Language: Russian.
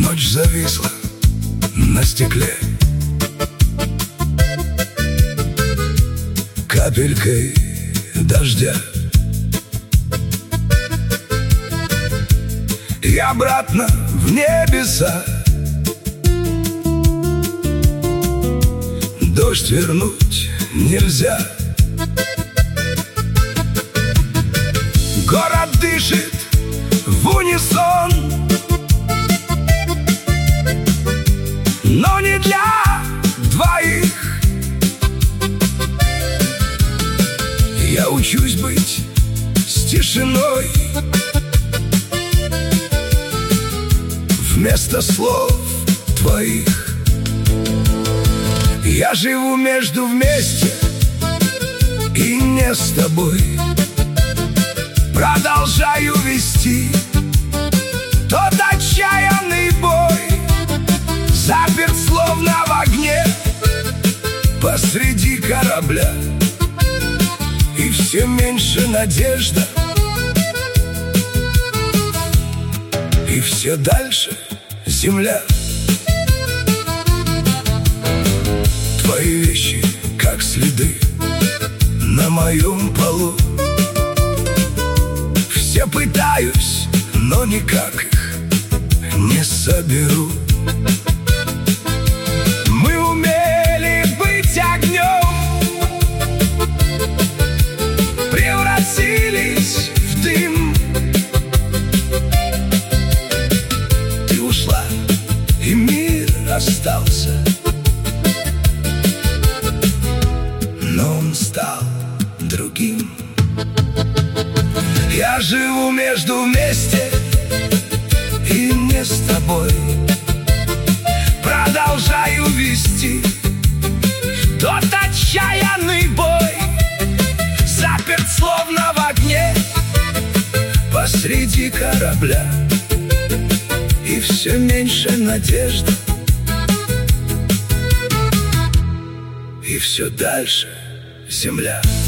Ночь зависла на стекле капелькой дождя. И обратно в небеса дождь вернуть нельзя. Город дышит в унисон, но не для двоих. Я учусь быть с тишиной вместо слов твоих. Я живу между вместе и не с тобой. Продолжаю вести тот отчаянный бой, заперт словно в огне посреди корабля. И все меньше надежда, и все дальше земля. Твои вещи, как следы на моем полу. Все пытаюсь, но никак их не соберу. Мы умели быть огнем, превратились в дым. Ты ушла, и мир остался, но он стал другим. Я живу между вместе и не с тобой. Продолжаю вести тот отчаянный бой, заперт словно в огне посреди корабля. И все меньше надежды, и все дальше земля.